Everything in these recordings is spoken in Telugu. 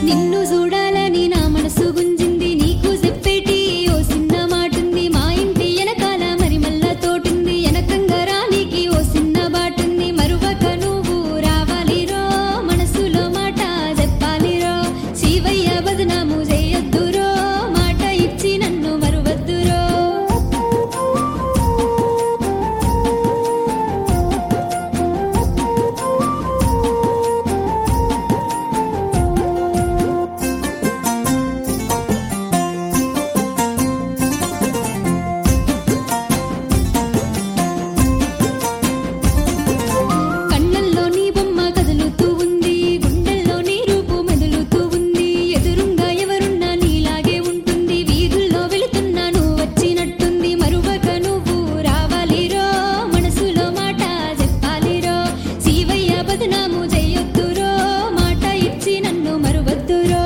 నిన్ను చూడాలని నా మనసు గుంజింది నీకు చెప్పేటి ఓ చిన్న మాటుంది మా ఇంటి వెనకాల మరి మళ్ళా తోటుంది వెనకంగా రానికి ఓ చిన్న బాటుంది మరువక నువ్వు రావాలిరో మనసులో మాట చెప్పాలిరో శివయ్య బదనాము చేయొద్దురో మాట ఇచ్చి నన్ను మరువద్దురో కళ్ళల్లో నీ బొమ్మ కదులుతూ ఉంది గుండెల్లో నీ రూపు మెదులుతూ ఉంది ఎదురుంగా ఎవరున్నా నీలాగే ఉంటుంది వీధుల్లో వెళుతున్నా నువ్వు వచ్చినట్టుంది మరువక నువ్వు రావాలిరో మనసులో మాట చెప్పాలిరో శివయ్య బదనాము చేయొద్దురో మాట ఇచ్చి నన్ను మరువద్దురో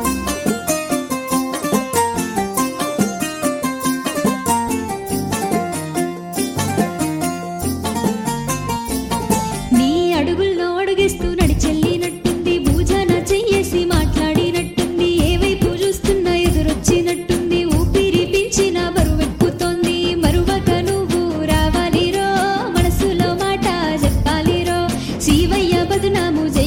నీ అడుగుల్లో అడుగేస్తూ నడిచెళ్ళినట్టుంది భూజాన చెయ్యేసి మాట్లాడినట్టుంది ఏ వైపు చూస్తున్నా ఎదురొచ్చినట్టుంది ఊపిరి పీల్చిన బరువెక్కుతోంది మరువక నువ్వు రావాలిరో మనసులో మాట చెప్పాలిరో శివయ్య బదనాము